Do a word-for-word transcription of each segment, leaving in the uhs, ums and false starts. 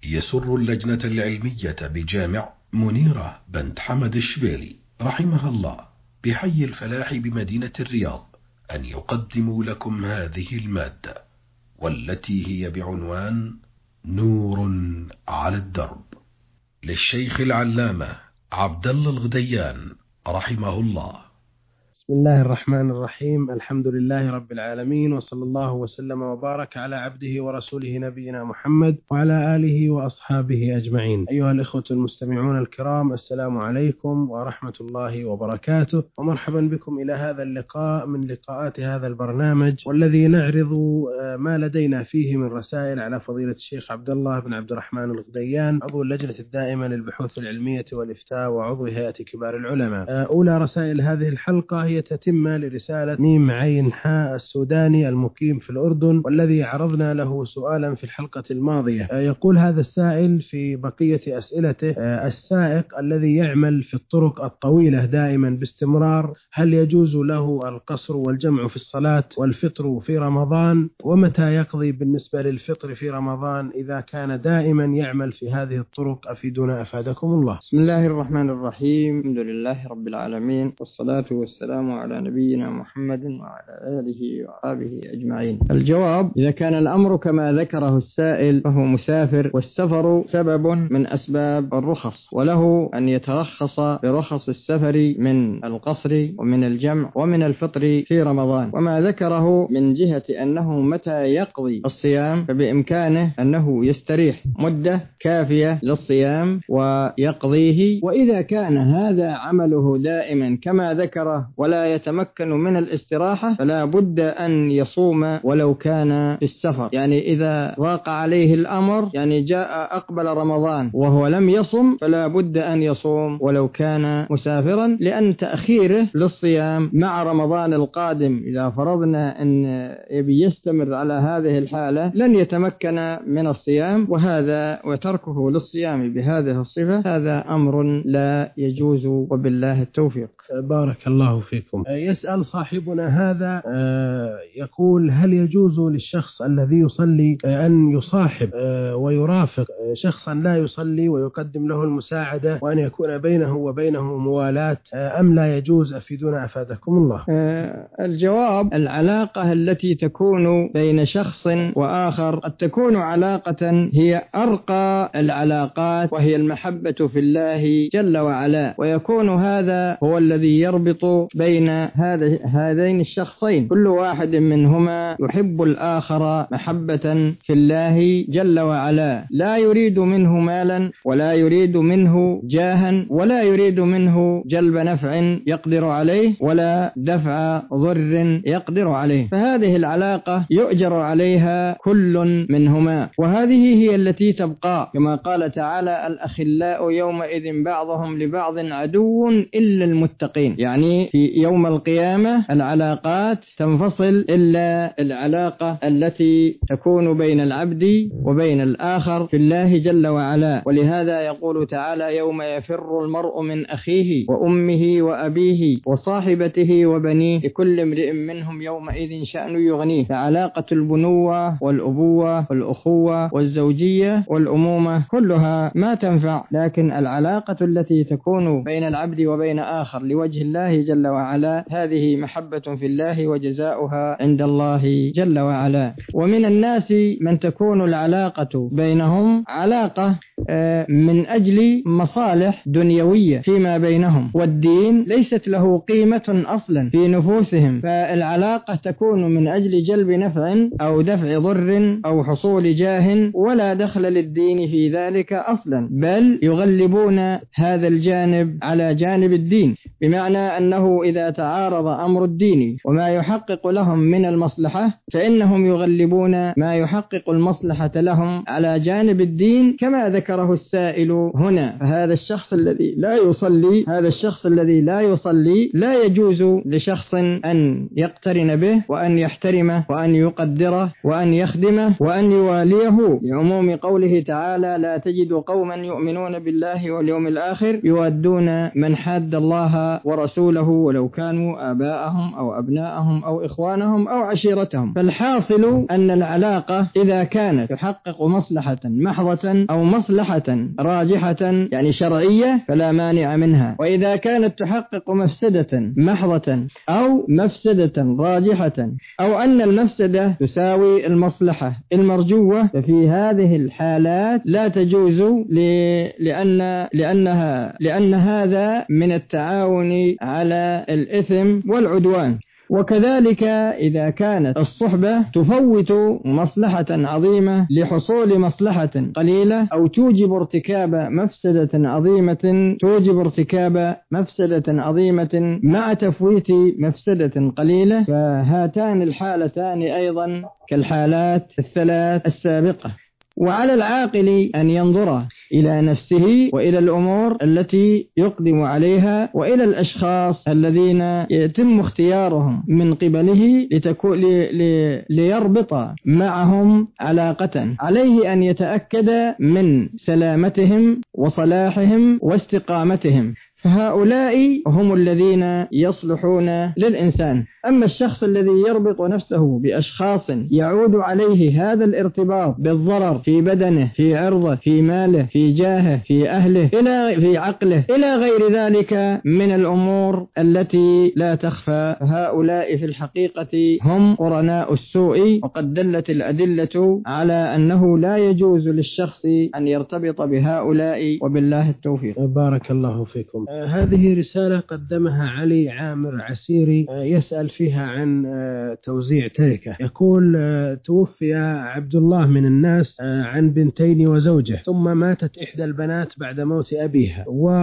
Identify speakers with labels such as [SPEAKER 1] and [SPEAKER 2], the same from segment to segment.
[SPEAKER 1] يسر اللجنة العلمية بجامع منيرة بنت حمد الشبيلي رحمها الله بحي الفلاح بمدينة الرياض أن يقدموا لكم هذه المادة، والتي هي بعنوان نور على الدرب، للشيخ العلامة عبد الله الغديان رحمه الله.
[SPEAKER 2] بسم الله الرحمن الرحيم. الحمد لله رب العالمين، وصلى الله وسلم وبارك على عبده ورسوله نبينا محمد وعلى آله وأصحابه أجمعين. أيها الإخوة المستمعون الكرام، السلام عليكم ورحمة الله وبركاته، ومرحبا بكم إلى هذا اللقاء من لقاءات هذا البرنامج، والذي نعرض ما لدينا فيه من رسائل على فضيلة الشيخ عبد الله بن عبد الرحمن الغديان، عضو اللجنة الدائمة للبحوث العلمية والإفتاء وعضو هيئة كبار العلماء. أولى رسائل هذه الحلقة هي تتمة لرسالة ميم عين حاء السوداني المقيم في الأردن، والذي عرضنا له سؤالا في الحلقة الماضية. يقول هذا السائل في بقية أسئلته: السائق الذي يعمل في الطرق الطويلة دائما باستمرار، هل يجوز له القصر والجمع في الصلاة والفطر في رمضان؟ ومتى يقضي بالنسبة للفطر في رمضان إذا كان دائما يعمل في هذه الطرق؟ أفيدونا أفادكم الله.
[SPEAKER 3] بسم الله الرحمن الرحيم. الحمد لله رب العالمين، والصلاة والسلام على نبينا محمد وعلى آله وصحبه أجمعين. الجواب: إذا كان الأمر كما ذكره السائل فهو مسافر، والسفر سبب من أسباب الرخص، وله أن يترخص برخص السفر من القصر ومن الجمع ومن الفطر في رمضان. وما ذكره من جهة أنه متى يقضي الصيام فبإمكانه أنه يستريح مدة كافية للصيام ويقضيه. وإذا كان هذا عمله دائما كما ذكره ولا يتمكن من الاستراحة فلا بد أن يصوم ولو كان في السفر. يعني إذا ضاق عليه الأمر، يعني جاء أقبل رمضان وهو لم يصم، فلا بد أن يصوم ولو كان مسافرا، لأن تأخيره للصيام مع رمضان القادم إذا فرضنا أن يبي يستمر على هذه الحالة لن يتمكن من الصيام، وهذا وتركه للصيام بهذه الصفة هذا أمر لا يجوز، وبالله التوفيق.
[SPEAKER 2] بارك الله فيكم. يسأل صاحبنا هذا يقول: هل يجوز للشخص الذي يصلي أن يصاحب ويرافق شخصا لا يصلي ويقدم له المساعدة، وأن يكون بينه وبينه موالاة، أم لا يجوز؟ أفيدونا أفادكم الله.
[SPEAKER 3] الجواب: العلاقة التي تكون بين شخص وآخر قد تكون علاقة هي أرقى العلاقات، وهي المحبة في الله جل وعلا، ويكون هذا هو الذي يربط بين هذا هذين الشخصين، كل واحد منهما يحب الآخر محبة في الله جل وعلا، لا يريد منه مالا ولا يريد منه جاها ولا يريد منه جلب نفع يقدر عليه ولا دفع ضر يقدر عليه، فهذه العلاقة يؤجر عليها كل منهما، وهذه هي التي تبقى، كما قال تعالى: الأخلاء يومئذ بعضهم لبعض عدو إلا المتقين. يعني في يوم القيامة العلاقات تنفصل إلا العلاقة التي تكون بين العبد وبين الآخر في الله جل وعلا. ولهذا يقول تعالى: يوم يفر المرء من أخيه وأمه وأبيه وصاحبته وبنيه لكل امرئ منهم يومئذ شأن يغنيه. فعلاقة البنوة والأبوة والأخوة والزوجية والأمومة كلها ما تنفع، لكن العلاقة التي تكون بين العبد وبين آخر لوجه الله جل وعلا هذه محبة في الله، وجزاؤها عند الله جل وعلا. ومن الناس من تكون العلاقة بينهم علاقة من أجل مصالح دنيوية فيما بينهم، والدين ليست له قيمة أصلا في نفوسهم، فالعلاقة تكون من أجل جلب نفع أو دفع ضر أو حصول جاه، ولا دخل للدين في ذلك أصلا، بل يغلبون هذا الجانب على جانب الدين، بمعنى أنه إذا تعارض أمر الدين وما يحقق لهم من المصلحة فإنهم يغلبون ما يحقق المصلحة لهم على جانب الدين، كما ذكر ذكره السائل هنا. فهذا الشخص الذي لا يصلي هذا الشخص الذي لا يصلي لا يجوز لشخص أن يقترن به وأن يحترمه وأن يقدره وأن يخدمه وأن يواليه، لعموم قوله تعالى: لا تجد قوما يؤمنون بالله واليوم الآخر يودون من حاد الله ورسوله ولو كانوا آباءهم أو أبناءهم أو إخوانهم أو عشيرتهم. فالحاصل أن العلاقة إذا كانت تحقق مصلحة محضة أو مصلحة راجحة يعني شرعية فلا مانع منها، وإذا كانت تحقق مفسدة محضة أو مفسدة راجحة أو أن المفسدة تساوي المصلحة المرجوة ففي هذه الحالات لا تجوز لأن لأنها لأن هذا من التعاون على الإثم والعدوان. وكذلك إذا كانت الصحبة تفوت مصلحة عظيمة لحصول مصلحة قليلة أو توجب ارتكاب مفسدة عظيمة توجب ارتكاب مفسدة عظيمة مع تفويت مفسدة قليلة، فهاتان الحالتان أيضا كالحالات الثلاث السابقة. وعلى العاقل أن ينظر إلى نفسه وإلى الأمور التي يقدم عليها وإلى الأشخاص الذين يتم اختيارهم من قبله لتكون لي ليربط معهم علاقة. عليه أن يتأكد من سلامتهم وصلاحهم واستقامتهم، فهؤلاء هم الذين يصلحون للإنسان. أما الشخص الذي يربط نفسه بأشخاص يعود عليه هذا الارتباط بالضرر في بدنه في عرضه في ماله في جاهه في أهله إلى في عقله إلى غير ذلك من الأمور التي لا تخفى، هؤلاء في الحقيقة هم قرناء السوء. وقد دلت الأدلة على أنه لا يجوز للشخص أن يرتبط بهؤلاء، وبالله التوفيق.
[SPEAKER 2] بارك الله فيكم. آه هذه رسالة قدمها علي عامر عسيري، آه يسأل فيها عن آه توزيع تركة. يقول: آه توفي عبد الله من الناس آه عن بنتين وزوجه، ثم ماتت إحدى البنات بعد موت أبيها،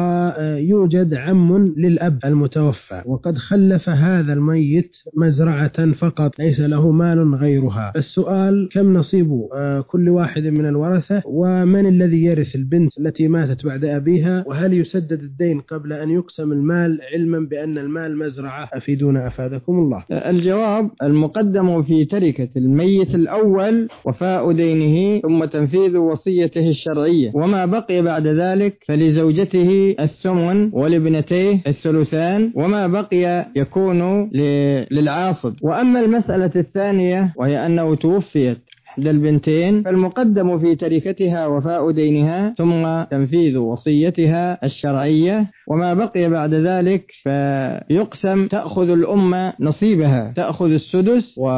[SPEAKER 2] ويوجد عم للأب المتوفى، وقد خلف هذا الميت مزرعة فقط ليس له مال غيرها. السؤال: كم نصيب آه كل واحد من الورثة؟ ومن الذي يرث البنت التي ماتت بعد أبيها؟ وهل يسدد الدين قبل أن يقسم المال علما بأن المال مزرعة؟ أفيدونا أفادكم الله.
[SPEAKER 3] الجواب: المقدم في تركة الميت الأول وفاء دينه ثم تنفيذ وصيته الشرعية، وما بقي بعد ذلك فلزوجته الثمن ولابنتيه الثلثان، وما بقي يكون للعاصب. وأما المسألة الثانية وهي أنه توفيت للبنتين، فالمقدم في تركتها وفاء دينها ثم تنفيذ وصيتها الشرعية، وما بقي بعد ذلك فيقسم. تأخذ الأم نصيبها، تأخذ السدس، و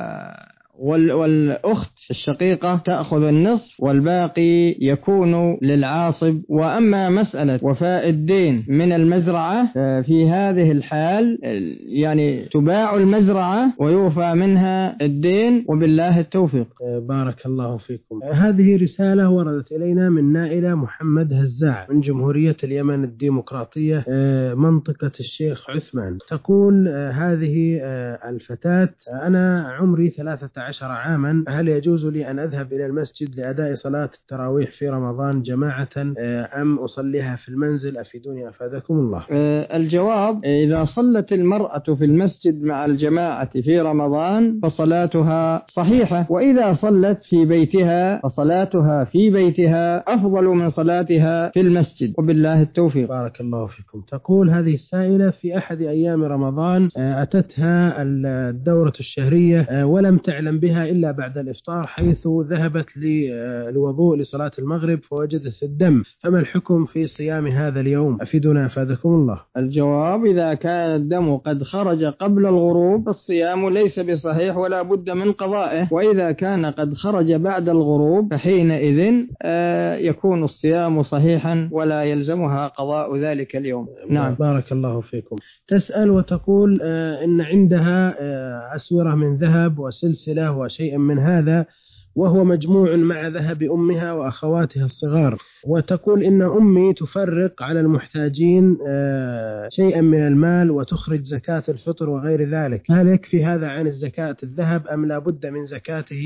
[SPEAKER 3] والأخت الشقيقة تأخذ النصف، والباقي يكون للعاصب. وأما مسألة وفاء الدين من المزرعة في هذه الحال يعني تباع المزرعة ويوفى منها الدين، وبالله التوفيق.
[SPEAKER 2] بارك الله فيكم. هذه رسالة وردت إلينا من نائلة محمد هزاع من جمهورية اليمن الديمقراطية منطقة الشيخ عثمان. تقول هذه الفتاة: أنا عمري ثلاثة عشر عاما، هل يجوز لي أن أذهب إلى المسجد لأداء صلاة التراويح في رمضان جماعة أم أصليها في المنزل؟ أفيدوني أفادكم الله.
[SPEAKER 3] الجواب: إذا صلت المرأة في المسجد مع الجماعة في رمضان فصلاتها صحيحة، وإذا صلت في بيتها فصلاتها في بيتها أفضل من صلاتها في المسجد، وبالله التوفيق.
[SPEAKER 2] بارك الله فيكم. تقول هذه السائلة: في أحد أيام رمضان أتتها الدورة الشهرية ولم تعلم بها إلا بعد الإفطار، حيث ذهبت للوضوء لصلاة المغرب فوجدت الدم، فما الحكم في صيام هذا اليوم؟ أفيدنا أفادكم الله.
[SPEAKER 3] الجواب: إذا كان الدم قد خرج قبل الغروب فالصيام ليس بصحيح ولا بد من قضائه، وإذا كان قد خرج بعد الغروب فحينئذ يكون الصيام صحيحا ولا يلزمها قضاء ذلك اليوم.
[SPEAKER 2] نعم. بارك الله فيكم. تسأل وتقول إن عندها أسورة من ذهب وسلسلة وشيء من هذا، وهو مجموع مع ذهب أمها وأخواتها الصغار، وتقول إن أمي تفرق على المحتاجين شيئا من المال وتخرج زكاة الفطر وغير ذلك، هل يكفي هذا عن الزكاة الذهب أم لا بد من زكاته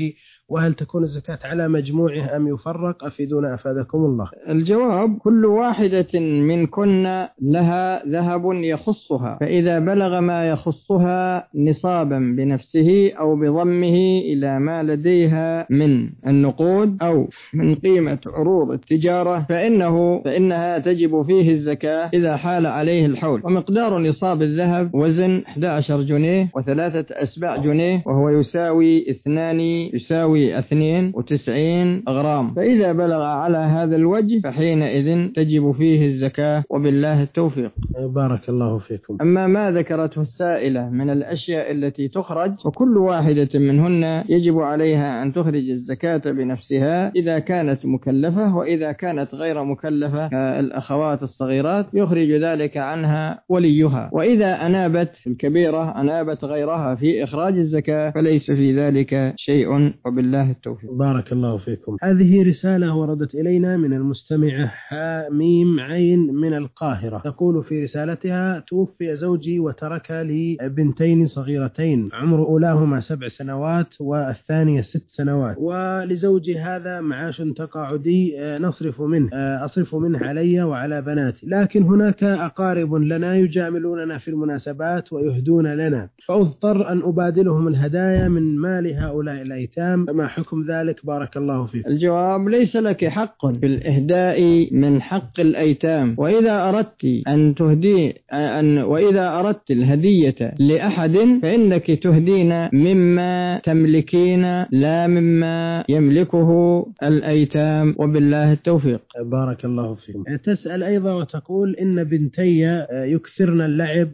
[SPEAKER 2] وهل تكون الزكاة على مجموعه أم يفرق؟ أفيدونا أفادكم الله.
[SPEAKER 3] الجواب: كل واحدة منكن لها ذهب يخصها، فإذا بلغ ما يخصها نصابا بنفسه أو بضمه إلى ما لديها من النقود أو من قيمة عروض التجارة فإنه فإنها تجب فيه الزكاة إذا حال عليه الحول. ومقدار نصاب الذهب وزن أحد عشر جنيه وثلاثة أسباع جنيه، وهو يساوي اثنان يساوي اثنين وتسعين غرام، فإذا بلغ على هذا الوجه فحينئذ تجب فيه الزكاة، وبالله التوفيق.
[SPEAKER 2] بارك الله فيكم.
[SPEAKER 3] أما ما ذكرته السائلة من الأشياء التي تخرج، وكل واحدة منهن يجب عليها أن تخرج الزكاة بنفسها إذا كانت مكلفة، وإذا كانت غير مكلفة الأخوات الصغيرات يخرج ذلك عنها وليها، وإذا أنابت الكبيرة أنابت غيرها في إخراج الزكاة فليس في ذلك شيء، وبالله التوفيق.
[SPEAKER 2] بارك الله فيكم. هذه رسالة وردت إلينا من المستمعة حميم عين من القاهرة، تقول في رسالتها: توفي زوجي وترك لي بنتين صغيرتين، عمر أولاهما سبع سنوات والثانية ست سنوات، ولزوجي هذا معاش تقاعدي نصرف منه أصرف منه علي وعلى بناتي، لكن هناك أقارب لنا يجاملوننا في المناسبات ويهدون لنا، فأضطر أن أبادلهم الهدايا من مال هؤلاء الأيتام، فما حكم ذلك؟ بارك الله فيك.
[SPEAKER 3] الجواب: ليس لك حق في الإهداء من حق الأيتام، وإذا أردت أن تهدي أن وإذا أردت الهدية لأحد فإنك تهدين مما تملكين لا مما يملكه الأيتام، وبالله التوفيق.
[SPEAKER 2] بارك الله فيكم. تسأل أيضا وتقول: إن بنتي يكثرن اللعب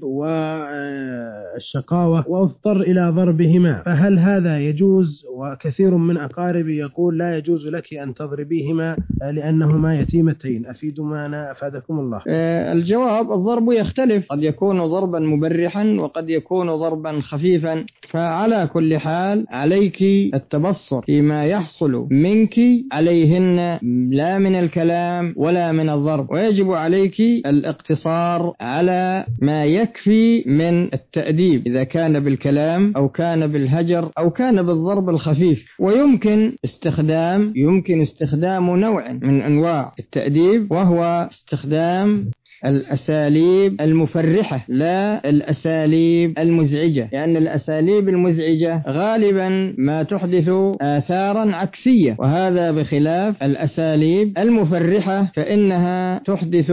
[SPEAKER 2] والشقاوة وأضطر إلى ضربهما، فهل هذا يجوز؟ وكثير من أقاربي يقول لا يجوز لك أن تضربيهما لأنهما يتيمتين، أفيدوا معنا أفادكم الله.
[SPEAKER 3] الجواب: الضرب يختلف، قد يكون ضربا مبرحا وقد يكون ضربا خفيفا، فعلى كل حال عليك التبصر فيما يحصل منك عليهن لا من الكلام ولا من الضرب، ويجب عليك الاقتصار على ما يكفي من التأديب إذا كان بالكلام أو كان بالهجر أو كان بالضرب الخفيف. ويمكن استخدام يمكن استخدام نوع من أنواع التأديب، وهو استخدام الأساليب المفرحة لا الأساليب المزعجة، لأن الأساليب المزعجة غالبا ما تحدث آثارا عكسية، وهذا بخلاف الأساليب المفرحة فإنها تحدث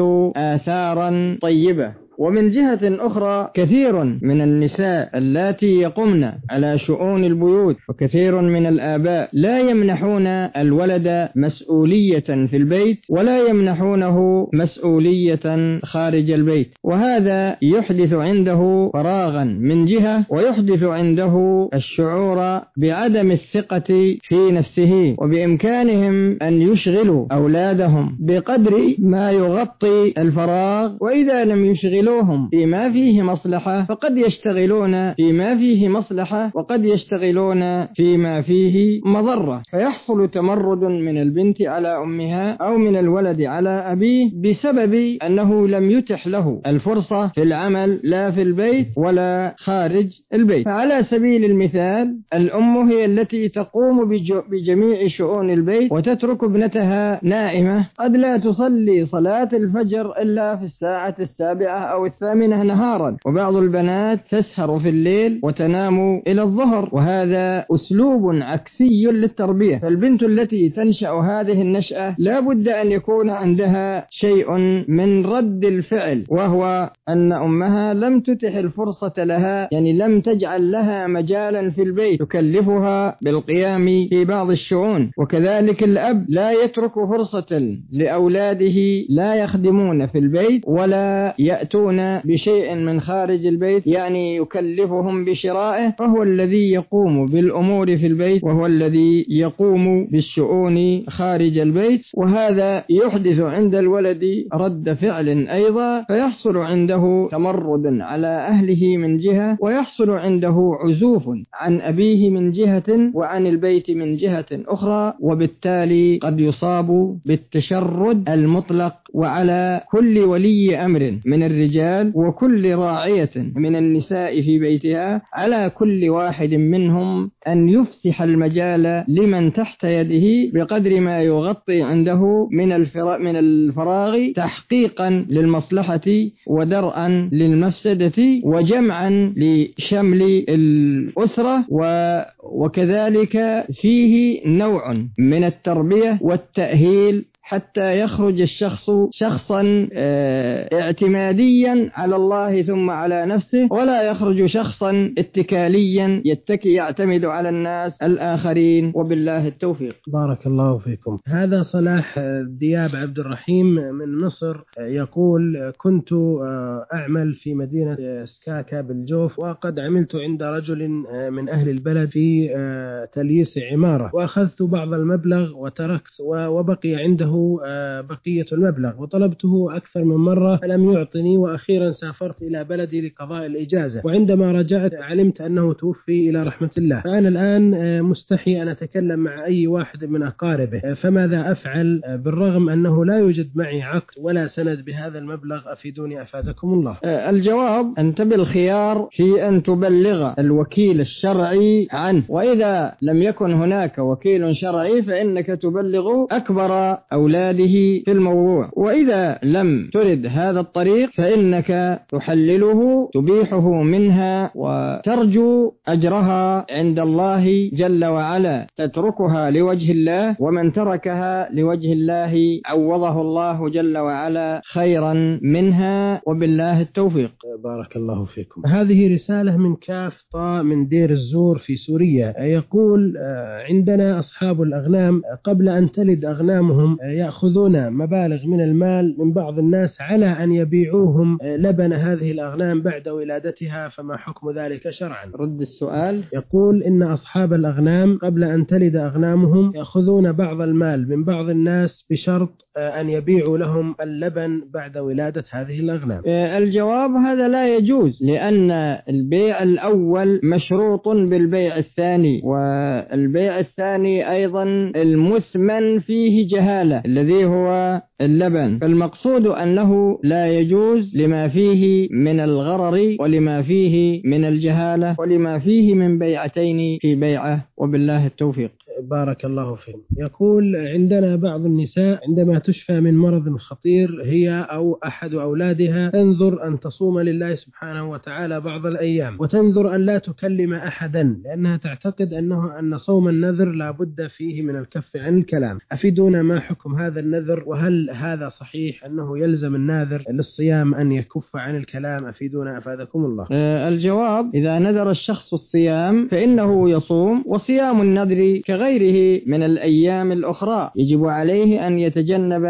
[SPEAKER 3] آثارا طيبة. ومن جهة أخرى كثير من النساء اللاتي يقمن على شؤون البيوت وكثير من الآباء لا يمنحون الولد مسؤولية في البيت ولا يمنحونه مسؤولية خارج البيت، وهذا يحدث عنده فراغا من جهة، ويحدث عنده الشعور بعدم الثقة في نفسه، وبإمكانهم أن يشغلوا أولادهم بقدر ما يغطي الفراغ، وإذا لم يشغلوا فيما فيه مصلحة فقد يشتغلون فيما فيه مصلحة وقد يشتغلون فيما فيه مضرة، فيحصل تمرد من البنت على أمها أو من الولد على أبيه بسبب أنه لم يتح له الفرصة في العمل لا في البيت ولا خارج البيت. فعلى سبيل المثال الأم هي التي تقوم بجميع شؤون البيت وتترك ابنتها نائمة، قد لا تصلي صلاة الفجر إلا في الساعة السابعة أو الثامنة نهارا، وبعض البنات تسهر في الليل وتنام إلى الظهر، وهذا أسلوب عكسي للتربية. فالبنت التي تنشأ هذه النشأة لا بد أن يكون عندها شيء من رد الفعل، وهو أن أمها لم تتح الفرصة لها، يعني لم تجعل لها مجالا في البيت تكلفها بالقيام في بعض الشؤون. وكذلك الأب لا يترك فرصة لأولاده لا يخدمون في البيت ولا يأتون بشيء من خارج البيت، يعني يكلفهم بشرائه، فهو الذي يقوم بالأمور في البيت وهو الذي يقوم بالشؤون خارج البيت، وهذا يحدث عند الولد رد فعل أيضا، فيحصل عنده تمرد على أهله من جهة، ويحصل عنده عزوف عن أبيه من جهة وعن البيت من جهة أخرى، وبالتالي قد يصاب بالتشرد المطلق وعلى كل ولي أمر من الرجال وكل راعية من النساء في بيتها، على كل واحد منهم أن يفسح المجال لمن تحت يده بقدر ما يغطي عنده من من الفراغ تحقيقا للمصلحة ودرءا للمفسدة وجمعا لشمل الأسرة، وكذلك فيه نوع من التربية والتأهيل حتى يخرج الشخص شخصا اعتماديا على الله ثم على نفسه، ولا يخرج شخصا اتكاليا يتكي يعتمد على الناس الآخرين، وبالله التوفيق.
[SPEAKER 2] بارك الله فيكم. هذا صلاح دياب عبد الرحيم من مصر يقول: كنت أعمل في مدينة سكاكا بالجوف، وقد عملت عند رجل من أهل البلد في تلييس عمارة، وأخذت بعض المبلغ وتركت وبقي عنده بقية المبلغ، وطلبته أكثر من مرة فلم يعطني، وأخيرا سافرت إلى بلدي لقضاء الإجازة، وعندما رجعت علمت أنه توفي إلى رحمة الله. فأنا الآن مستحي أن أتكلم مع أي واحد من أقاربه، فماذا أفعل بالرغم أنه لا يوجد معي عقد ولا سند بهذا المبلغ؟ أفيدوني أفادكم الله.
[SPEAKER 3] الجواب: أنت بالخيار في أن تبلغ الوكيل الشرعي عنه، وإذا لم يكن هناك وكيل شرعي فإنك تبلغ أكبر أولاده في الموضوع، وإذا لم ترد هذا الطريق فإنك تحلله تبيحه منها وترجو أجرها عند الله جل وعلا، تتركها لوجه الله، ومن تركها لوجه الله عوضه الله جل وعلا خيرا منها، وبالله التوفيق.
[SPEAKER 2] بارك الله فيكم. هذه رسالة من كاف طا من دير الزور في سوريا، يقول: عندنا أصحاب الأغنام قبل أن تلد أغنامهم يأخذون مبالغ من المال من بعض الناس على أن يبيعوهم لبن هذه الأغنام بعد ولادتها، فما حكم ذلك شرعا؟
[SPEAKER 3] رد السؤال.
[SPEAKER 2] يقول: إن أصحاب الأغنام قبل أن تلد أغنامهم يأخذون بعض المال من بعض الناس بشرط أن يبيعوا لهم اللبن بعد ولادة هذه الأغنام.
[SPEAKER 3] الجواب: هذا لا يجوز، لأن البيع الأول مشروط بالبيع الثاني، والبيع الثاني أيضا المثمن فيه جهالة الذي هو اللبن، فالمقصود أنه لا يجوز لما فيه من الغرر ولما فيه من الجهالة ولما فيه من بيعتين في بيعة، وبالله التوفيق.
[SPEAKER 2] بارك الله فيكم. يقول: عندنا بعض النساء عندما تشفى من مرض خطير هي أو أحد أولادها تنذر أن تصوم لله سبحانه وتعالى بعض الأيام، وتنذر أن لا تكلم أحدا، لأنها تعتقد أنه أن صوم النذر لا بد فيه من الكف عن الكلام. أفيدونا ما حكم هذا النذر، وهل هذا صحيح أنه يلزم الناذر للصيام أن يكف عن الكلام؟ أفيدونا أفادكم الله.
[SPEAKER 3] الجواب: إذا نذر الشخص الصيام فإنه يصوم، وصيام النذر كغيره من الأيام الأخرى يجب عليه أن يتجنب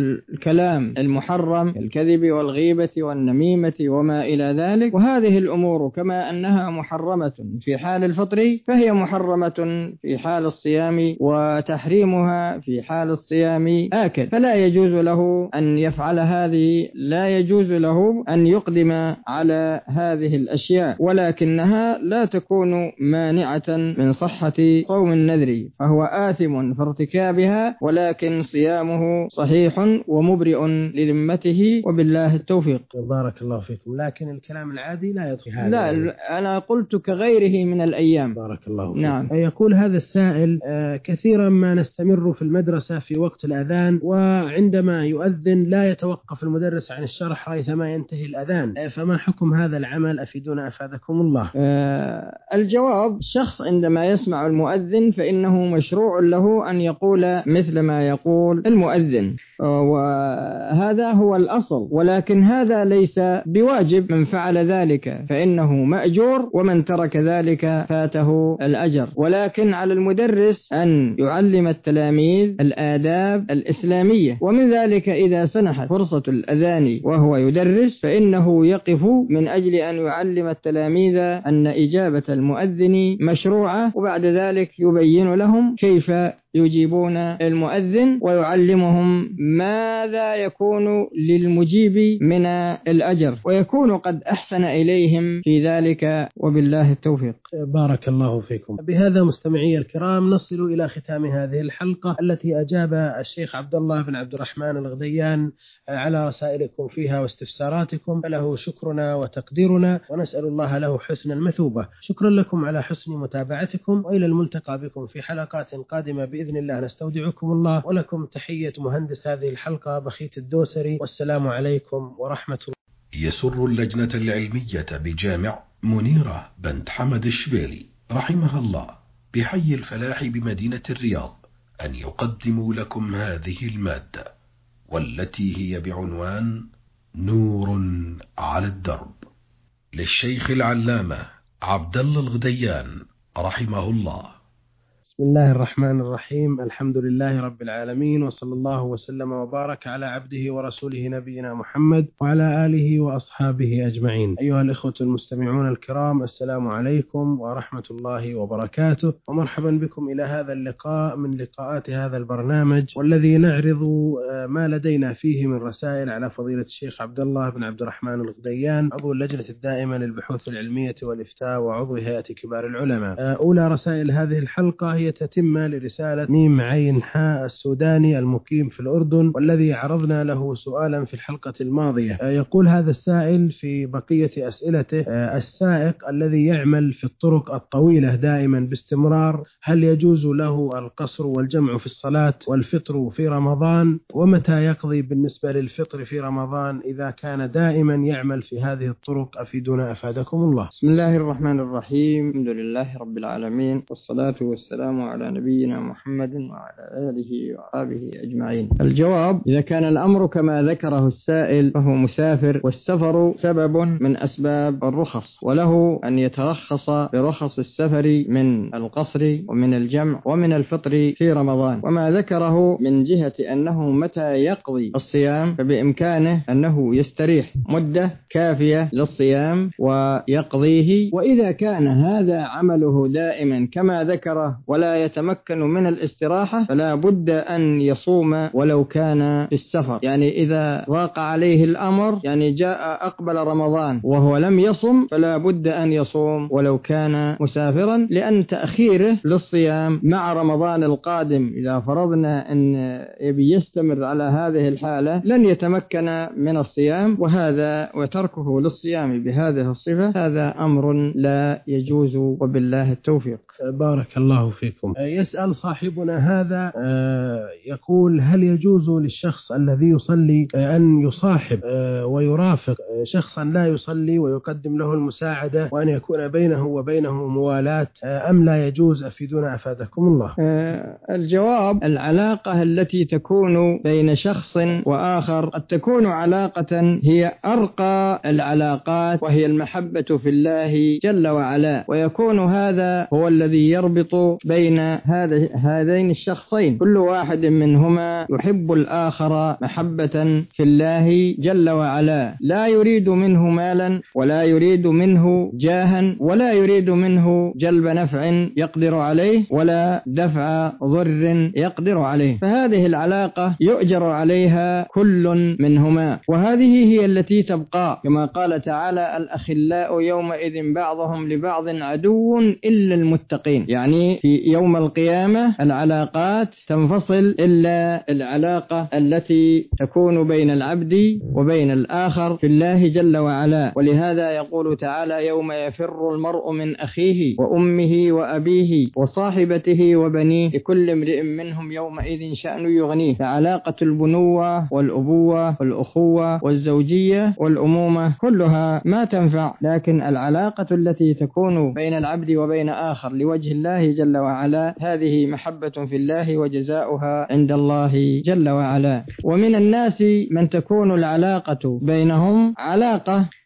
[SPEAKER 3] الكلام المحرم، الكذب والغيبة والنميمة وما إلى ذلك، وهذه الأمور كما أنها محرمة في حال الفطر فهي محرمة في حال الصيام، وتحريمها في حال الصيام آكد، فلا يجوز له أن يفعل هذه، لا يجوز له أن يقدم على هذه الأشياء، ولكنها لا تكون مانعة من صحة صوم النذر، فهو آثم في ارتكابها، ولكن صيامه صحيح ومبرئ لذمته، وبالله التوفيق.
[SPEAKER 2] بارك الله فيكم. لكن الكلام العادي لا يدخل هذا.
[SPEAKER 3] لا، أنا قلت كغيره من الأيام.
[SPEAKER 2] بارك الله فيكم.
[SPEAKER 3] نعم.
[SPEAKER 2] يقول هذا السائل: كثيرا ما نستمر في المدرسة في وقت الأذان، وعندما يؤذن لا يتوقف المدرس عن الشرح ريثما ينتهي الأذان، فما حكم هذا العمل؟ أفيدونا أفادكم الله.
[SPEAKER 3] آه الجواب: الشخص عندما يسمع المؤذن فإنه مشروع له أن يقول مثل ما يقول المؤذن، وهذا هو الأصل، ولكن هذا ليس بواجب، من فعل ذلك فإنه مأجور، ومن ترك ذلك فاته الأجر، ولكن على المدرس أن يعلم التلاميذ الآداب الإسلامية، ومن ذلك إذا سنحت فرصة الأذان وهو يدرس فإنه يقف من أجل أن يعلم التلاميذ أن إجابة المؤذن مشروعة، وبعد ذلك يبين لهم كيف يجيبون المؤذن ويعلمهم ماذا يكون للمجيب من الأجر، ويكون قد أحسن إليهم في ذلك، وبالله التوفيق.
[SPEAKER 2] بارك الله فيكم. بهذا مستمعي الكرام نصل إلى ختام هذه الحلقة التي أجاب الشيخ عبد الله بن عبد الرحمن الغديان على رسائلكم فيها واستفساراتكم، فله شكرنا وتقديرنا، ونسأل الله له حسن المثوبة. شكرا لكم على حسن متابعتكم، وإلى الملتقى بكم في حلقات قادمة بإذن الله. نستودعكم الله، ولكم تحية مهندس هذه الحلقة بخيت الدوسري، والسلام عليكم ورحمة الله.
[SPEAKER 1] يسر اللجنة العلمية بجامع منيرة بنت حمد الشبيلي رحمها الله بحي الفلاح بمدينة الرياض أن يقدموا لكم هذه المادة، والتي هي بعنوان نور على الدرب، للشيخ العلامة عبد الله الغديان رحمه الله.
[SPEAKER 2] بسم الله الرحمن الرحيم. الحمد لله رب العالمين، وصلى الله وسلم وبارك على عبده ورسوله نبينا محمد وعلى آله وأصحابه أجمعين. أيها الإخوة المستمعون الكرام، السلام عليكم ورحمة الله وبركاته، ومرحبا بكم إلى هذا اللقاء من لقاءات هذا البرنامج، والذي نعرض ما لدينا فيه من رسائل على فضيلة الشيخ عبد الله بن عبد الرحمن الغديان، عضو اللجنة الدائمة للبحوث العلمية والإفتاء وعضو هيئة كبار العلماء. أولى رسائل هذه الحلقة هي تتمة لرسالة ميم عين حاء السوداني المقيم في الأردن، والذي عرضنا له سؤالا في الحلقة الماضية. يقول هذا السائل في بقية أسئلته: السائق الذي يعمل في الطرق الطويلة دائما باستمرار، هل يجوز له القصر والجمع في الصلاة والفطر في رمضان؟ ومتى يقضي بالنسبة للفطر في رمضان إذا كان دائما يعمل في هذه الطرق؟ أفيدنا أفادكم الله.
[SPEAKER 3] بسم الله الرحمن الرحيم. الحمد لله رب العالمين، والصلاة والسلام على نبينا محمد وعلى آله وصحبه أجمعين. الجواب: إذا كان الأمر كما ذكره السائل فهو مسافر، والسفر سبب من أسباب الرخص، وله أن يترخص برخص السفر من القصر ومن الجمع ومن الفطر في رمضان. وما ذكره من جهة أنه متى يقضي الصيام فبإمكانه أنه يستريح مدة كافية للصيام ويقضيه، وإذا كان هذا عمله دائما كما ذكره ولا يتمكن من الاستراحة فلا بد أن يصوم ولو كان في السفر. يعني إذا ضاق عليه الأمر، يعني جاء أقبل رمضان وهو لم يصم، فلا بد أن يصوم ولو كان مسافرا، لأن تأخيره للصيام مع رمضان القادم إذا فرضنا أن يبي يستمر على هذه الحالة لن يتمكن من الصيام، وهذا وتركه للصيام بهذه الصفة هذا أمر لا يجوز، وبالله التوفيق.
[SPEAKER 2] بارك الله فيكم. يسأل صاحبنا هذا يقول: هل يجوز للشخص الذي يصلي أن يصاحب ويرافق شخصا لا يصلي ويقدم له المساعدة، وأن يكون بينه وبينه موالاة، أم لا يجوز؟ أفيدنا أفادكم الله.
[SPEAKER 3] الجواب: العلاقة التي تكون بين شخص وآخر قد تكون علاقة هي أرقى العلاقات، وهي المحبة في الله جل وعلا، ويكون هذا هو الذي يربط بين هذا هذين الشخصين، كل واحد منهما يحب الآخر محبة في الله جل وعلا، لا يريد منه مالا ولا يريد منه جاها ولا يريد منه جلب نفع يقدر عليه ولا دفع ضر يقدر عليه، فهذه العلاقة يؤجر عليها كل منهما، وهذه هي التي تبقى، كما قال تعالى: الأخلاء يومئذ بعضهم لبعض عدو إلا المتقين. يعني في يوم القيامة العلاقات تنفصل إلا العلاقة التي تكون بين العبد وبين الآخر في الله جل وعلا، ولهذا يقول تعالى: يوم يفر المرء من أخيه وأمه وأبيه وصاحبته وبنيه لكل امرئ منهم يومئذ شأن يغنيه. فعلاقة البنوة والأبوة والأخوة والزوجية والأمومة كلها ما تنفع، لكن العلاقة التي تكون بين العبد وبين آخر لوجه الله جل وعلا هذه محبة في الله، وجزاؤها عند الله جل وعلا. ومن الناس من تكون العلاقة بينهم علاقة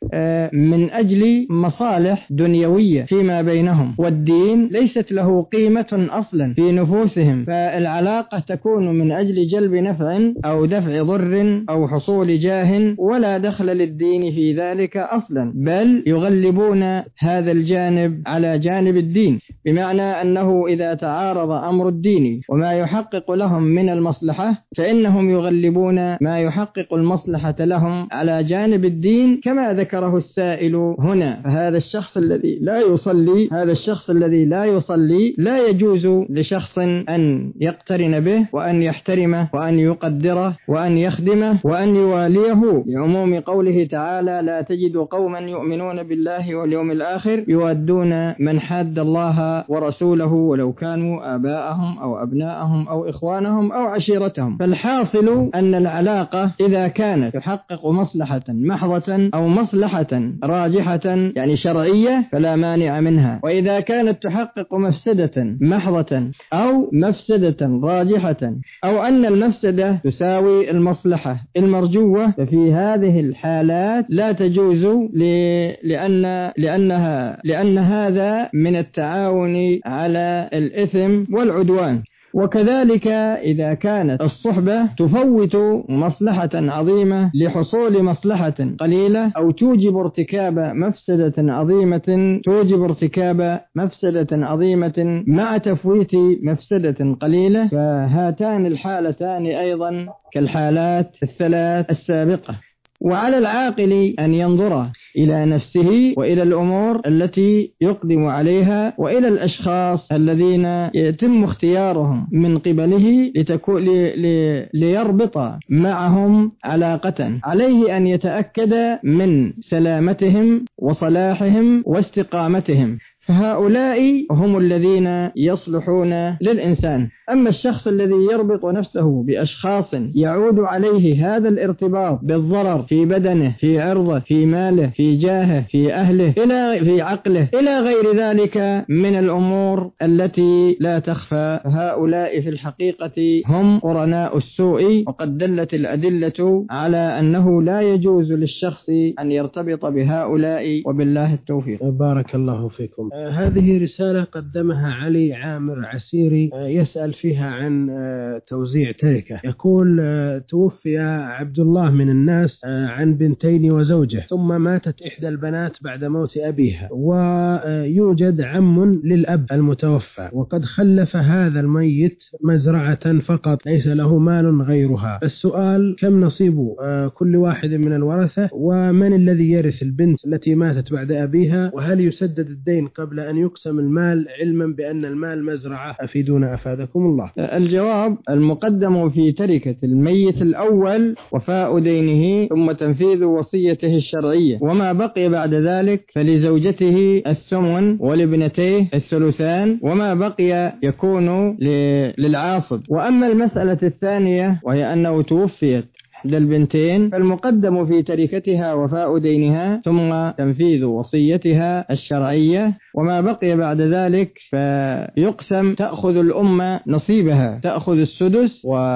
[SPEAKER 3] من أجل مصالح دنيوية فيما بينهم، والدين ليست له قيمة أصلا في نفوسهم، فالعلاقة تكون من أجل جلب نفع أو دفع ضر أو حصول جاه، ولا دخل للدين في ذلك أصلا، بل يغلبون هذا الجانب على جانب الدين، بمعنى أنه إذا تعارض أمر الدين وما يحقق لهم من المصلحة فإنهم يغلبون ما يحقق المصلحة لهم على جانب الدين، كما ذكره السائل هنا. فهذا الشخص الذي لا يصلي هذا الشخص الذي لا يصلي لا يجوز لشخص أن يقترن به وأن يحترمه وأن يقدره وأن يخدمه وأن يواليه، لعموم قوله تعالى: لا تجد قوما يؤمنون بالله واليوم الآخر يودون من حاد الله ورسوله ولو كانوا آباءهم أو أبناءهم أو إخوانهم أو عشيرتهم. فالحاصل أن العلاقة إذا كانت تحقق مصلحة محضة أو مصلحة راجحة يعني شرعية فلا مانع منها، وإذا كانت تحقق مفسدة محضة أو مفسدة راجحة أو أن المفسدة تساوي المصلحة المرجوة ففي هذه الحالات لا تجوز لأن لأنها لأن هذا من التعاون على الإثم والعدوان. وكذلك إذا كانت الصحبة تفوت مصلحة عظيمة لحصول مصلحة قليلة أو توجب ارتكاب مفسدة عظيمة توجب ارتكاب مفسدة عظيمة مع تفويت مفسدة قليلة، فهاتان الحالتان أيضا كالحالات الثلاث السابقة. وعلى العاقل أن ينظر إلى نفسه وإلى الأمور التي يقدم عليها وإلى الأشخاص الذين يتم اختيارهم من قبله لتكون لي ليربط معهم علاقة، عليه أن يتأكد من سلامتهم وصلاحهم واستقامتهم، فهؤلاء هم الذين يصلحون للإنسان. أما الشخص الذي يربط نفسه بأشخاص يعود عليه هذا الارتباط بالضرر في بدنه في عرضه في ماله في جاهه في أهله إلى في عقله إلى غير ذلك من الأمور التي لا تخفى، هؤلاء في الحقيقة هم قرناء السوء، وقد دلت الأدلة على أنه لا يجوز للشخص أن يرتبط بهؤلاء، وبالله التوفيق.
[SPEAKER 2] بارك الله فيكم. آه هذه رسالة قدمها علي عامر عسيري، آه يسأل فيها عن آه توزيع تركة. يقول: آه توفي عبد الله من الناس آه عن بنتين وزوجه، ثم ماتت إحدى البنات بعد موت أبيها، ويوجد عم للأب المتوفى، وقد خلف هذا الميت مزرعة فقط ليس له مال غيرها. السؤال: كم نصيب آه كل واحد من الورثة؟ ومن الذي يرث البنت التي ماتت بعد أبيها؟ وهل يسدد الدين قبل أن يقسم المال، علما بأن المال مزرعة؟ أفيدونا أفادكم الله.
[SPEAKER 3] الجواب: المقدم في تركة الميت الأول وفاء دينه ثم تنفيذ وصيته الشرعية، وما بقي بعد ذلك فلزوجته الثمن ولابنتيه الثلثان، وما بقي يكون للعاصب. وأما المسألة الثانية وهي أنه توفيت للبنتين، فالمقدم في تركتها وفاء دينها ثم تنفيذ وصيتها الشرعية، وما بقي بعد ذلك فيقسم، تأخذ الأم نصيبها، تأخذ السدس و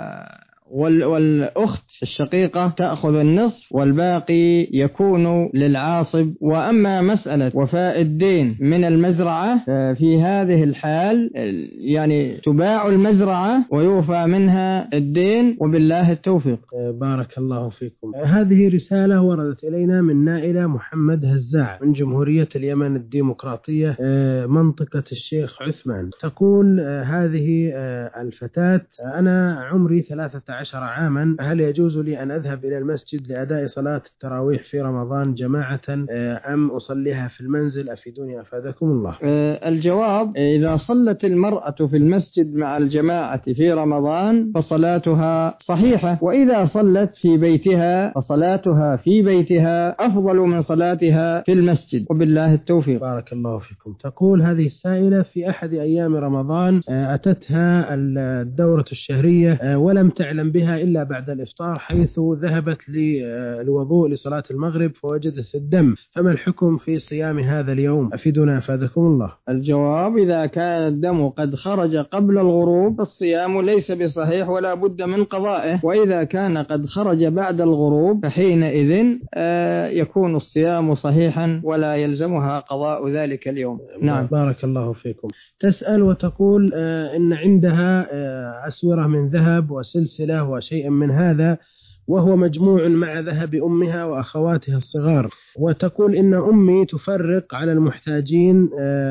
[SPEAKER 3] والأخت الشقيقة تأخذ النصف، والباقي يكون للعاصب. وأما مسألة وفاء الدين من المزرعة في هذه الحال يعني تباع المزرعة ويوفى منها الدين، وبالله التوفيق.
[SPEAKER 2] بارك الله فيكم. هذه رسالة وردت إلينا من نائلة محمد هزاع من جمهورية اليمن الديمقراطية منطقة الشيخ عثمان. تقول هذه الفتاة: أنا عمري ثلاثة عشر عاما، هل يجوز لي أن أذهب إلى المسجد لأداء صلاة التراويح في رمضان جماعة أم أصليها في المنزل؟ أفيدوني أفادكم الله.
[SPEAKER 3] الجواب: إذا صلت المرأة في المسجد مع الجماعة في رمضان فصلاتها صحيحة، وإذا صلت في بيتها فصلاتها في بيتها أفضل من صلاتها في المسجد، وبالله التوفيق.
[SPEAKER 2] بارك الله فيكم. تقول هذه السائلة: في أحد أيام رمضان أتتها الدورة الشهرية ولم تعلم تحلم بها إلا بعد الإفطار، حيث ذهبت للوضوء لصلاة المغرب فوجدت الدم، فما الحكم في صيام هذا اليوم؟ أفيدنا أفادكم الله.
[SPEAKER 3] الجواب: إذا كان الدم قد خرج قبل الغروب فالصيام ليس بصحيح ولا بد من قضائه، وإذا كان قد خرج بعد الغروب فحينئذ يكون الصيام صحيحا ولا يلزمها قضاء ذلك اليوم. نعم.
[SPEAKER 2] بارك الله فيكم. تسأل وتقول إن عندها أسورة من ذهب وسلسلة وشيء من هذا، وهو مجموع مع ذهب أمها وأخواتها الصغار، وتقول إن أمي تفرق على المحتاجين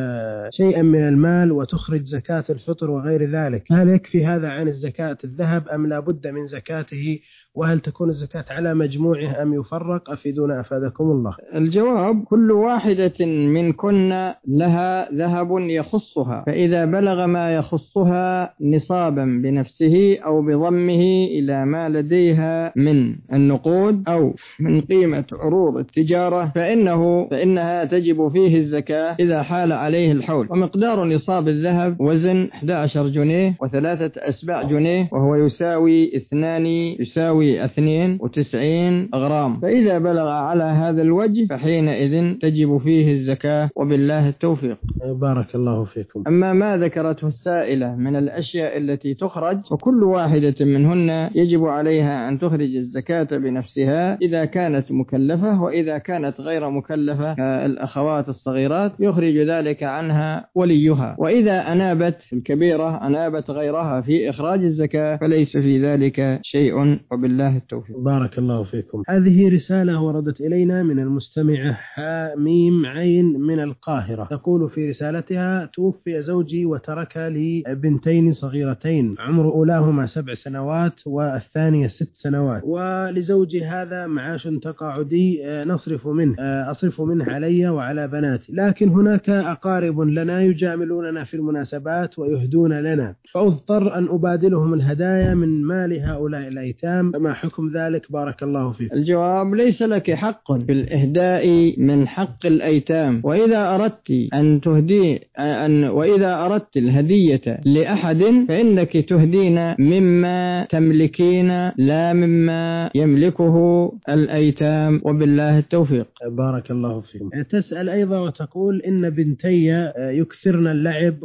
[SPEAKER 2] شيئا من المال وتخرج زكاة الفطر وغير ذلك، هل يكفي هذا عن الزكاة الذهب أم لا بد من زكاته؟ وهل تكون الزكاة على مجموعه أم يفرق؟ أفيدونا أفادكم الله.
[SPEAKER 3] الجواب: كل واحدة منكن لها ذهب يخصها، فإذا بلغ ما يخصها نصابا بنفسه أو بضمه إلى ما لديها من النقود أو من قيمة عروض التجارة فإنه فإنها تجب فيه الزكاة إذا حال عليه الحول. ومقدار نصاب الذهب وزن أحد عشر جنيه وثلاثة أسباع جنيه، وهو يساوي اثنان يساوي اثنين وتسعين غرام، فإذا بلغ على هذا الوجه فحينئذ تجب فيه الزكاة، وبالله التوفيق.
[SPEAKER 2] بارك الله فيكم.
[SPEAKER 3] أما ما ذكرته السائلة من الأشياء التي تخرج فكل واحدة منهن يجب عليها أن تخرج الزكاة بنفسها إذا كانت مكلفة، وإذا كانت غير مكلفة الأخوات الصغيرات يخرج ذلك عنها وليها، وإذا أنابت الكبيرة أنابت غيرها في إخراج الزكاة فليس في ذلك شيء، وبالله التوفيق.
[SPEAKER 2] بارك الله فيكم. هذه رسالة وردت إلينا من المستمعة حميم عين من القاهرة، تقول في رسالتها: توفي زوجي وترك لي بنتين صغيرتين، عمر أولاهما سبع سنوات والثانية ست سنوات، ولزوجي هذا معاش تقاعدي نصرف منه أصرف منه علي وعلى بناتي، لكن هناك أقارب لنا يجاملوننا في المناسبات ويهدون لنا، فأضطر أن أبادلهم الهدايا من مال هؤلاء الأيتام، فما حكم ذلك؟ بارك الله فيك.
[SPEAKER 3] الجواب: ليس لك حق في الإهداء من حق الأيتام، وإذا أردت أن تهدي أن وإذا أردت الهدية لأحد فإنك تهدين مما تملكين لا مما يملكه الأيتام، وبالله التوفيق.
[SPEAKER 2] بارك الله فيكم. تسأل أيضا وتقول: إن بنتي يكثرن اللعب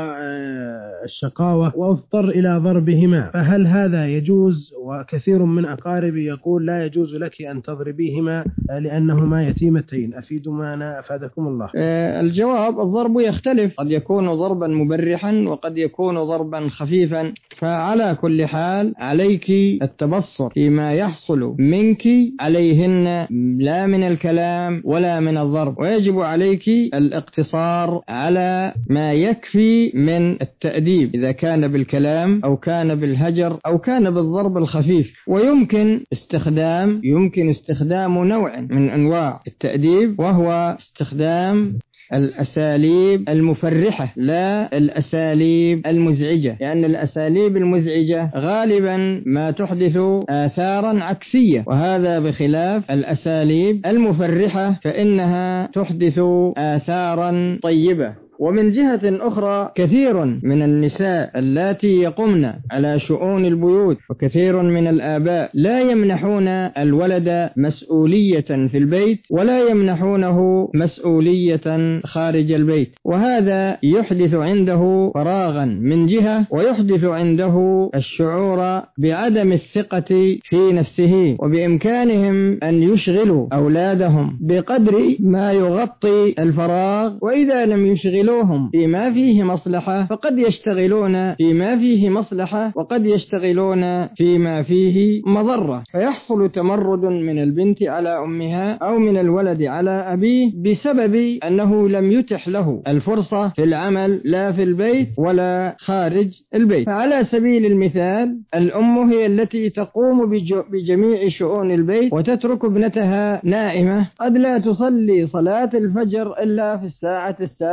[SPEAKER 2] والشقاوة وأضطر إلى ضربهما، فهل هذا يجوز؟ وكثير من أقاربي يقول لا يجوز لك أن تضربيهما لأنهما يتيمتين، أفيد معنا أفادكم الله.
[SPEAKER 3] الجواب: الضرب يختلف، قد يكون ضربا مبرحا وقد يكون ضربا خفيفا، فعلى كل حال عليك التبصر فيما يحصل منك عليهن لا من الكلام ولا من الضرب، ويجب عليك الاقتصار على ما يكفي من التأديب إذا كان بالكلام أو كان بالهجر أو كان بالضرب الخفيف، ويمكن استخدام يمكن استخدام نوع من أنواع التأديب، وهو استخدام الأساليب المفرحة لا الأساليب المزعجة، لأن الأساليب المزعجة غالبا ما تحدث آثارا عكسية، وهذا بخلاف الأساليب المفرحة فإنها تحدث آثارا طيبة. ومن جهة أخرى كثير من النساء اللاتي يقمن على شؤون البيوت وكثير من الآباء لا يمنحون الولد مسؤولية في البيت ولا يمنحونه مسؤولية خارج البيت، وهذا يحدث عنده فراغا من جهة، ويحدث عنده الشعور بعدم الثقة في نفسه، وبإمكانهم أن يشغلوا أولادهم بقدر ما يغطي الفراغ، وإذا لم يشغلوا فيما فيه مصلحة فقد يشتغلون فيما فيه مصلحة وقد يشتغلون فيما فيه مضرة، فيحصل تمرد من البنت على أمها أو من الولد على أبيه بسبب أنه لم يتح له الفرصة في العمل لا في البيت ولا خارج البيت. فعلى سبيل المثال الأم هي التي تقوم بجميع شؤون البيت وتترك ابنتها نائمة قد لا تصلي صلاة الفجر إلا في الساعة السابعة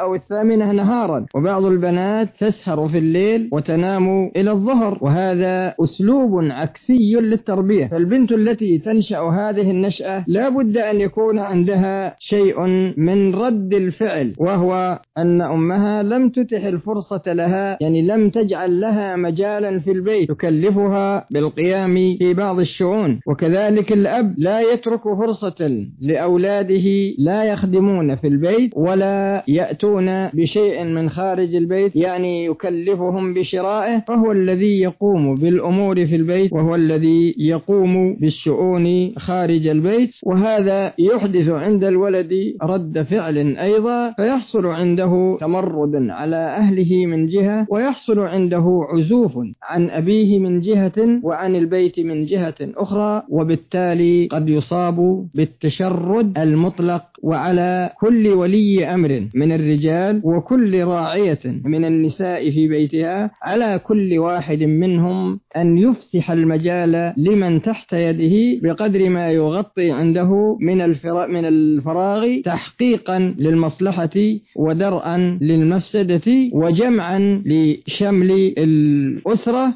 [SPEAKER 3] أو الثامنة نهارا، وبعض البنات تسهر في الليل وتنام إلى الظهر، وهذا أسلوب عكسي للتربية. فالبنت التي تنشأ هذه النشأة لا بد أن يكون عندها شيء من رد الفعل، وهو أن أمها لم تتح الفرصة لها، يعني لم تجعل لها مجالا في البيت تكلفها بالقيام في بعض الشؤون. وكذلك الأب لا يترك فرصة لأولاده لا يخدمون في البيت ولا يأتون بشيء من خارج البيت، يعني يكلفهم بشرائه، فهو الذي يقوم بالأمور في البيت وهو الذي يقوم بالشؤون خارج البيت. وهذا يحدث عند الولد رد فعل أيضا، فيحصل عنده تمرد على أهله من جهة، ويحصل عنده عزوف عن أبيه من جهة وعن البيت من جهة أخرى، وبالتالي قد يصاب بالتشرد المطلق. وعلى كل ولي أمر من الرجال وكل راعية من النساء في بيتها، على كل واحد منهم أن يفسح المجال لمن تحت يده بقدر ما يغطي عنده من من الفراغ، تحقيقا للمصلحة ودرءا للمفسدة وجمعا لشمل الأسرة.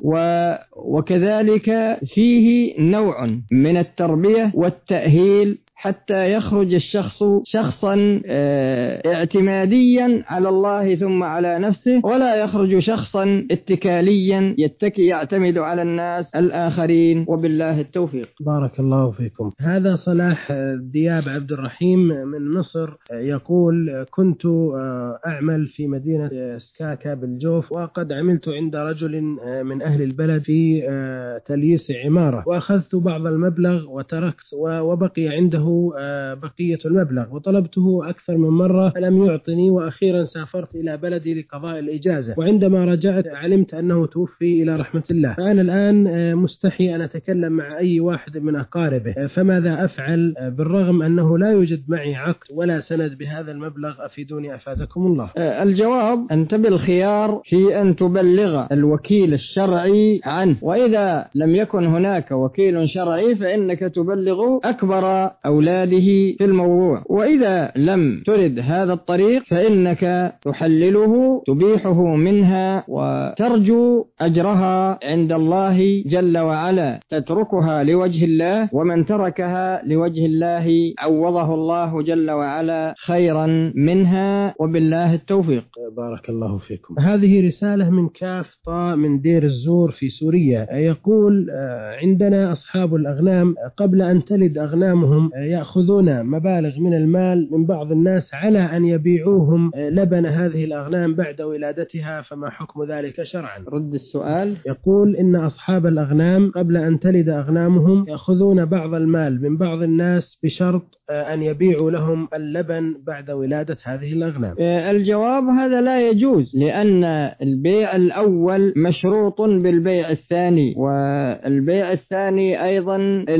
[SPEAKER 3] وكذلك فيه نوع من التربية والتأهيل حتى يخرج الشخص شخصا اعتماديا على الله ثم على نفسه، ولا يخرج شخصا اتكاليا يتكي يعتمد على الناس الآخرين. وبالله التوفيق.
[SPEAKER 2] بارك الله فيكم. هذا صلاح دياب عبد الرحيم من مصر يقول: كنت أعمل في مدينة سكاكا بالجوف، وقد عملت عند رجل من أهل البلد في تلييس عمارة، وأخذت بعض المبلغ وتركت وبقي عنده بقية المبلغ، وطلبته أكثر من مرة فلم يعطني، وأخيرا سافرت إلى بلدي لقضاء الإجازة، وعندما رجعت علمت أنه توفي إلى رحمة الله. فأنا الآن مستحي أن أتكلم مع أي واحد من أقاربه، فماذا أفعل بالرغم أنه لا يوجد معي عقد ولا سند بهذا المبلغ؟ أفيدوني أفادكم الله.
[SPEAKER 3] الجواب: أنت بالخيار في أن تبلغ الوكيل الشرعي عنه، وإذا لم يكن هناك وكيل شرعي فإنك تبلغ أكبر أولاده في الموضوع، وإذا لم ترد هذا الطريق فإنك تحلله تبيحه منها وترجو أجرها عند الله جل وعلا، تتركها لوجه الله، ومن تركها لوجه الله عوضه الله جل وعلا خيرا منها، وبالله التوفيق.
[SPEAKER 2] بارك الله فيكم. هذه رسالة من كاف طا من دير الزور في سوريا، يقول: عندنا أصحاب الأغنام قبل أن تلد أغنامهم يأخذون مبالغ من المال من بعض الناس على أن يبيعوهم لبن هذه الأغنام بعد ولادتها، فما حكم ذلك شرعا؟
[SPEAKER 3] رد السؤال.
[SPEAKER 2] يقول: إن أصحاب الأغنام قبل أن تلد أغنامهم يأخذون بعض المال من بعض الناس بشرط أن يبيعوا لهم اللبن بعد ولادة هذه الأغنام.
[SPEAKER 3] الجواب: هذا لا يجوز، لأن البيع الأول مشروط بالبيع الثاني، والبيع الثاني أيضا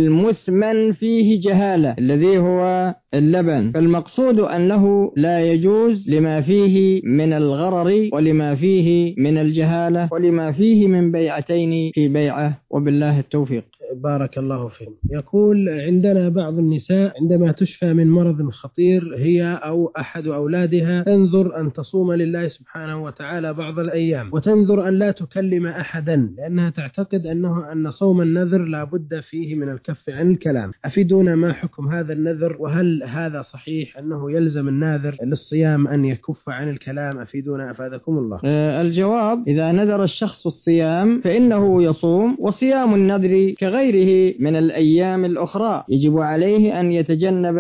[SPEAKER 3] المثمن فيه جهالة الذي هو اللبن، فالمقصود أنه لا يجوز لما فيه من الغرر ولما فيه من الجهالة ولما فيه من بيعتين في بيعة، وبالله التوفيق.
[SPEAKER 2] بارك الله فيكم. يقول: عندنا بعض النساء عندما تشفى من مرض خطير هي أو أحد أولادها تنذر أن تصوم لله سبحانه وتعالى بعض الأيام، وتنذر أن لا تكلم أحدا، لأنها تعتقد أنه أن صوم النذر لا بد فيه من الكف عن الكلام. أفيدونا ما حكم هذا النذر، وهل هذا صحيح أنه يلزم الناذر للصيام أن يكف عن الكلام؟ أفيدونا أفادكم الله.
[SPEAKER 3] الجواب: إذا نذر الشخص الصيام فإنه يصوم، وصيام النذر كغير غيره من الأيام الأخرى يجب عليه أن يتجنب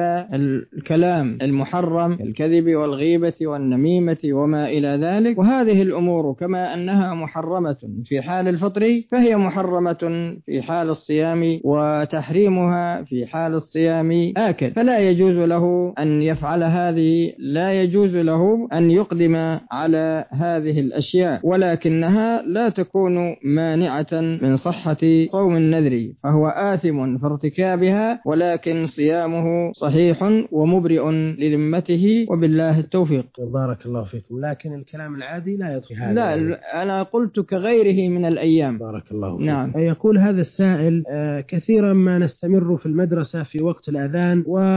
[SPEAKER 3] الكلام المحرم الكذب والغيبة والنميمة وما إلى ذلك، وهذه الأمور كما أنها محرمة في حال الفطر فهي محرمة في حال الصيام، وتحريمها في حال الصيام آكل، فلا يجوز له أن يفعل هذه، لا يجوز له أن يقدم على هذه الأشياء، ولكنها لا تكون مانعة من صحة صوم النذر، فهو آثم في ارتكابها، ولكن صيامه صحيح ومبرئ لذمته، وبالله التوفيق.
[SPEAKER 2] بارك الله فيكم. لكن الكلام العادي لا يدخل هذا.
[SPEAKER 3] لا، أنا قلت كغيره من الأيام.
[SPEAKER 2] بارك الله فيكم.
[SPEAKER 3] نعم.
[SPEAKER 2] يقول هذا السائل: كثيرا ما نستمر في المدرسة في وقت الأذان، وعند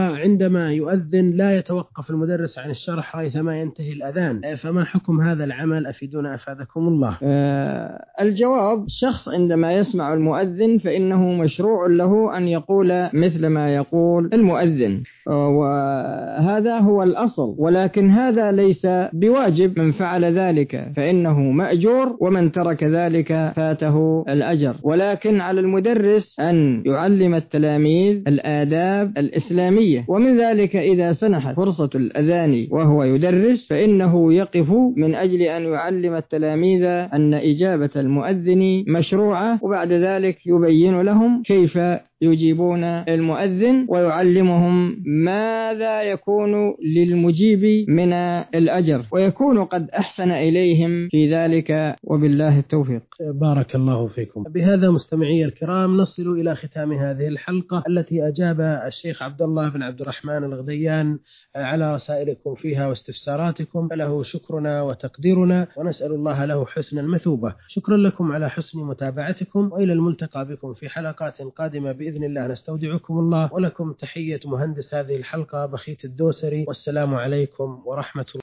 [SPEAKER 2] عندما يؤذن لا يتوقف المدرس عن الشرح ريثما ينتهي الأذان، فما حكم هذا العمل؟ أفيدونا أفادكم الله.
[SPEAKER 3] آه الجواب: الشخص عندما يسمع المؤذن فإنه مشروع له أن يقول مثل ما يقول المؤذن، وهذا هو الأصل، ولكن هذا ليس بواجب. من فعل ذلك فإنه مأجور، ومن ترك ذلك فاته الأجر. ولكن على المدرس أن يعلم التلاميذ الآداب الإسلامية، ومن ذلك إذا سنحت فرصة الأذان وهو يدرس فإنه يقف من أجل أن يعلم التلاميذ أن إجابة المؤذن مشروعة، وبعد ذلك يبين لهم كيف يجيبون المؤذن ويعلمهم ماذا يكون للمجيب من الأجر، ويكون قد أحسن إليهم في ذلك، وبالله التوفيق.
[SPEAKER 2] بارك الله فيكم. بهذا مستمعي الكرام نصل إلى ختام هذه الحلقة التي أجاب الشيخ عبد الله بن عبد الرحمن الغديان على رسائلكم فيها واستفساراتكم، فله شكرنا وتقديرنا، ونسأل الله له حسن المثوبة. شكرا لكم على حسن متابعتكم، وإلى الملتقى بكم في حلقات قادمة بإذن الله. نستودعكم الله، ولكم تحية مهندس هذه الحلقة بخيت الدوسري، والسلام عليكم ورحمة الله.